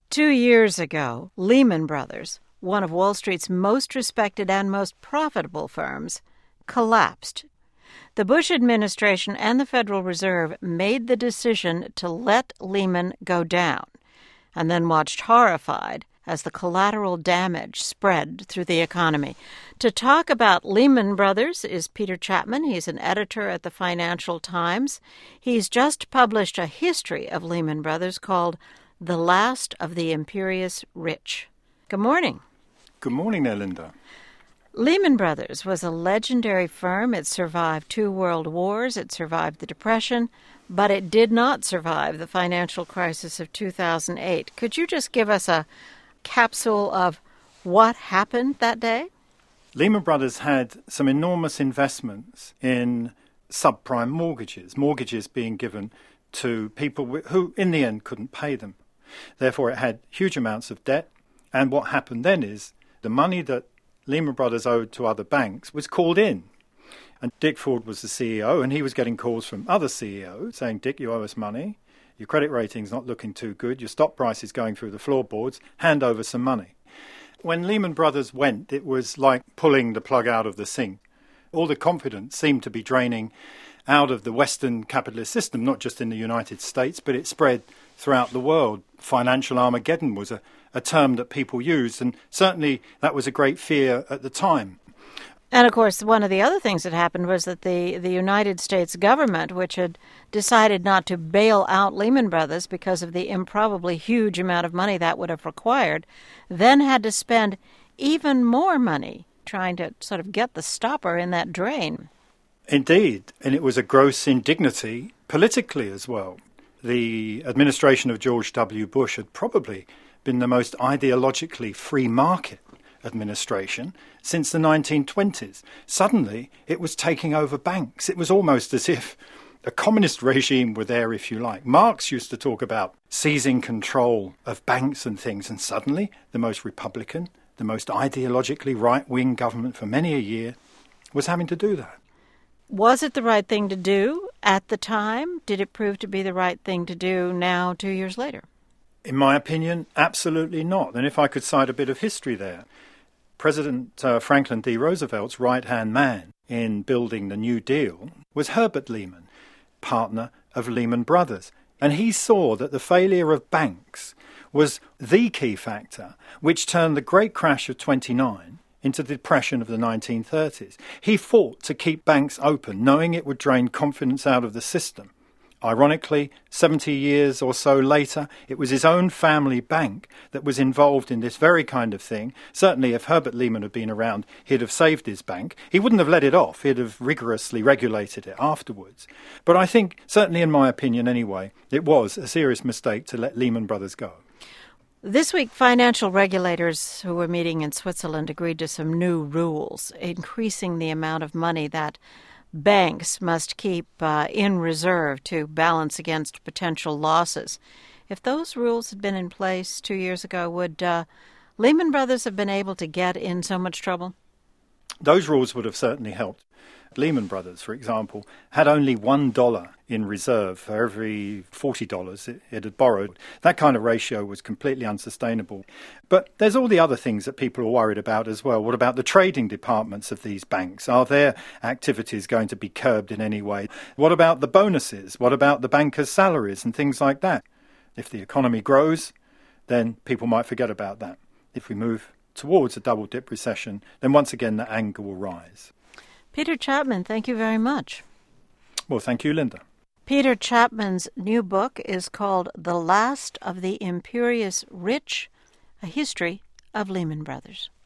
2 years ago, Lehman Brothers, one of Wall Street's most respected and most profitable firms, collapsed. The Bush administration and the Federal Reserve made the decision to let Lehman go down, and then watched horrified as the collateral damage spread through the economy. To talk about Lehman Brothers is Peter Chapman. He's an editor at the Financial Times. He's just published a history of Lehman Brothers called The Last of the Imperious Rich. Good morning. Good morning there, Linda. Lehman Brothers was a legendary firm. It survived 2 world wars. It survived the Depression, but it did not survive the financial crisis of 2008. Could you just give us a capsule of what happened that day? Lehman Brothers had some enormous investments in subprime mortgages being given to people who in the end couldn't pay them. Therefore, it had huge amounts of debt. And what happened then is the money that Lehman Brothers owed to other banks was called in. And Dick Ford was the CEO, and he was getting calls from other CEOs saying, Dick, you owe us money. Your credit rating's not looking too good. Your stock price is going through the floorboards. Hand over some money. When Lehman Brothers went, it was like pulling the plug out of the sink. All the confidence seemed to be draining out of the Western capitalist system, not just in the United States, but it spread throughout the world. Financial Armageddon was a term that people used, and certainly that was a great fear at the time. And, of course, one of the other things that happened was that the United States government, which had decided not to bail out Lehman Brothers because of the improbably huge amount of money that would have required, then had to spend even more money trying to sort of get the stopper in that drain. Indeed, and it was a gross indignity politically as well. The administration of George W. Bush had probably been the most ideologically free market administration since the 1920s. Suddenly, it was taking over banks. It was almost as if a communist regime were there, if you like. Marx used to talk about seizing control of banks and things, and suddenly the most Republican, the most ideologically right-wing government for many a year was having to do that. Was it the right thing to do at the time? Did it prove to be the right thing to do now, 2 years later? In my opinion, absolutely not. And if I could cite a bit of history there, President Franklin D. Roosevelt's right-hand man in building the New Deal was Herbert Lehman, partner of Lehman Brothers. And he saw that the failure of banks was the key factor which turned the great crash of '29 into the depression of the 1930s. He fought to keep banks open, knowing it would drain confidence out of the system. Ironically, 70 years or so later, it was his own family bank that was involved in this very kind of thing. Certainly, if Herbert Lehman had been around, he'd have saved his bank. He wouldn't have let it off. He'd have rigorously regulated it afterwards. But I think, certainly in my opinion anyway, it was a serious mistake to let Lehman Brothers go. This week, financial regulators who were meeting in Switzerland agreed to some new rules, increasing the amount of money that banks must keep in reserve to balance against potential losses. If those rules had been in place 2 years ago, would Lehman Brothers have been able to get in so much trouble? Those rules would have certainly helped. Lehman Brothers, for example, had only $1 in reserve for every $40 it had borrowed. That kind of ratio was completely unsustainable. But there's all the other things that people are worried about as well. What about the trading departments of these banks? Are their activities going to be curbed in any way? What about the bonuses? What about the bankers' salaries and things like that? If the economy grows, then people might forget about that. If we move towards a double-dip recession, then once again the anger will rise. Peter Chapman, thank you very much. Well, thank you, Linda. Peter Chapman's new book is called The Last of the Imperious Rich, a history of Lehman Brothers.